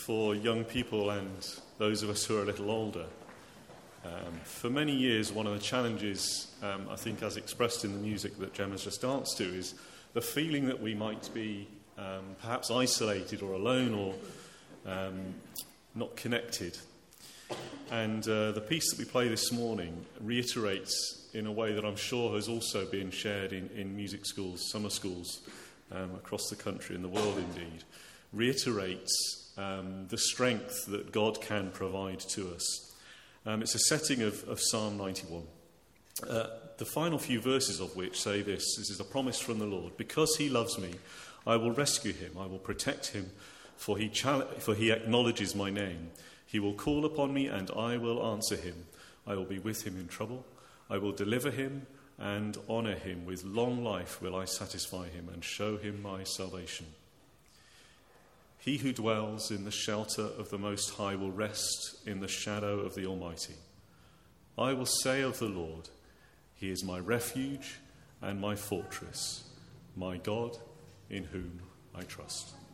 for young people and those of us who are a little older. For many years, one of the challenges, I think, as expressed in the music that Gemma's just danced to, is the feeling that we might be perhaps isolated or alone or not connected. And the piece that we play this morning reiterates in a way that I'm sure has also been shared in music schools, summer schools across the country and the world indeed, reiterates the strength that God can provide to us. It's a setting of Psalm 91. The final few verses of which say this is a promise from the Lord. Because he loves me, I will rescue him, I will protect him, for he acknowledges my name. He will call upon me and I will answer him. I will be with him in trouble. I will deliver him and honour him. With long life will I satisfy him and show him my salvation. He who dwells in the shelter of the Most High will rest in the shadow of the Almighty. I will say of the Lord, he is my refuge and my fortress, my God in whom I trust.